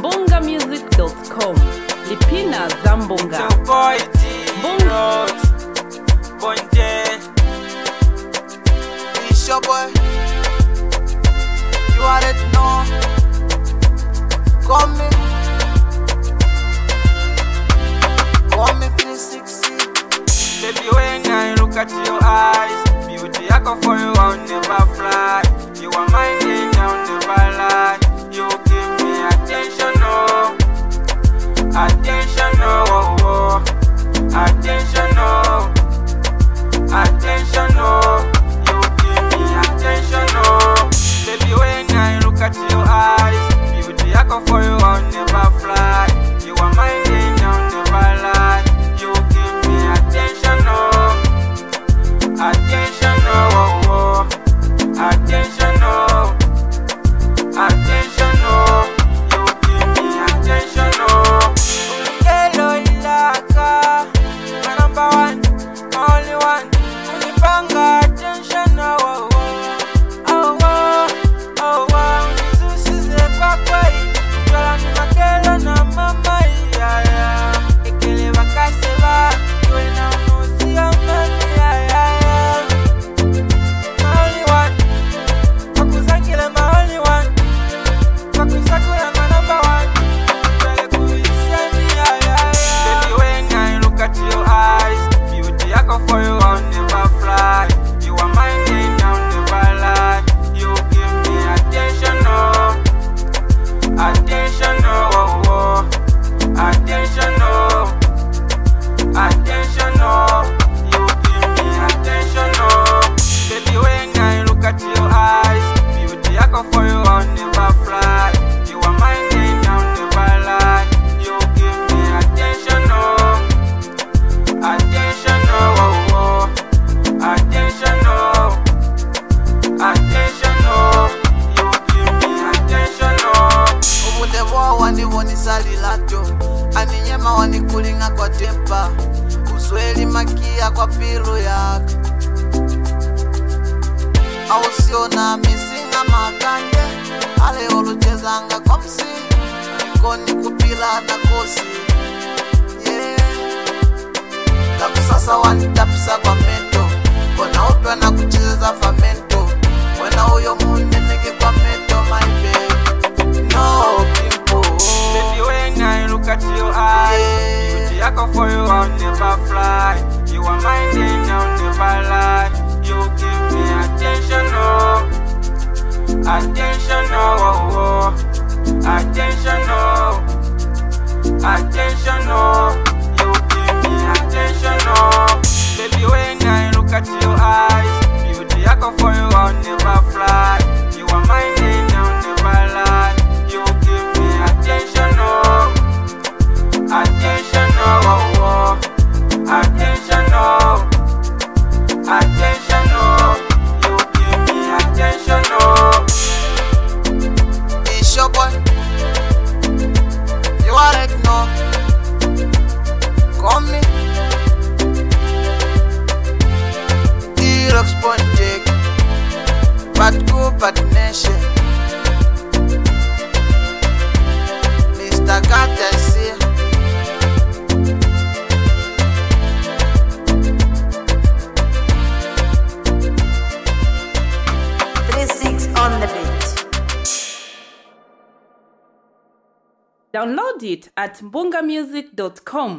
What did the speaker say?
mbungamusic.com. Lipina Zambunga. Mbunga. It's your boy. You already know. Call me 360. Baby, when I look at your eyes, beauty yako for you I'll never fly. You are mine and I'll never lie. You give me attention, no. Attention, no. Attention, no. Attention, no. You give me attention, no. Baby, when I look at your eyes, beauty yako for you I'll never fly. You are mine and I'll never lie. You give me attention, no. Attention, no. Attention, no. Attention, no. You give me attention, no. Hello, Ilaka, my number one, my only one. Unipanga attention, no. Unisusize kwa kweli, jwala ni makelo na mama iya. Ikele bakaseba, ywe na unusi ya mami iya. My only one, wakuzangile my only one. Wakusakula my number one. Jwale kuisemi iya. Baby, when I look at your eyes, beauty yako for you I'll never fly. You are mine and I'll never lie. You give me attention, no. Attention, no. Attention, no. Attention, no. You give me attention, no. Baby, when I look at your eyes, beauty yako for you I'll never fly. You are mine and I'll never lie. You give me attention, no. Attention, no. Attention, no. Attention, no. You give me attention, no. Ubunde wao wanivyonisali lato, aninyema wanikulinga kwa tempa, usweli makia kwa pilu yako. Au siona misinga makande, ale oluchezanga kwa msi, koni kupila na kosi. Yeah. Tapu sasa wanitapisa kwa mento, kona utwa na kucheza famento. Wena uyo muneneke kwa mento, my baby. No people. Baby, when I look at your eyes, beauty yako for you I'll never fly. You are mine and I'll never lie. You give me attention, no. Attention, no. Attention, no. Attention, no. You give me attention, no. Baby, when I look at your eyes, beauty yako for you I'll never fly. You are mine and I'll never lie. You give me attention, no. Attention, no. Attention, no. Attention, no. You give me attention, no. It's your boy. You already know. Call me Deluxe Ponjek, Bad Group, Bad Nation. Mr. Gata is here. On the beat. Download it at mbungamusic.com.